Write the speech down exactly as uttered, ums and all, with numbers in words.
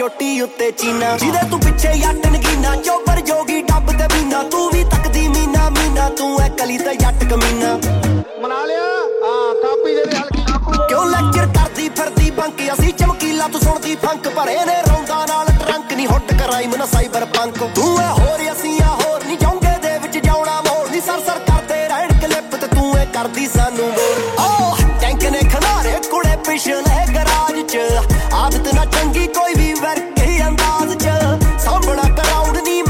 चोटी उत्ते चीना जिदे तू पिछे जट नगीना चोबर जोगी डब ते बीना तू भी तकदी मीना मीना तू है कली ते जट कमीना मना लिया हां कापी दे हल्की क्यों लेक्चर करदी फिरदी बंक असी चमकीला तू सुनदी फंक भरे ने रौंदा नाल ट्रंक नहीं हुट कराई मन साइबर पंक तू है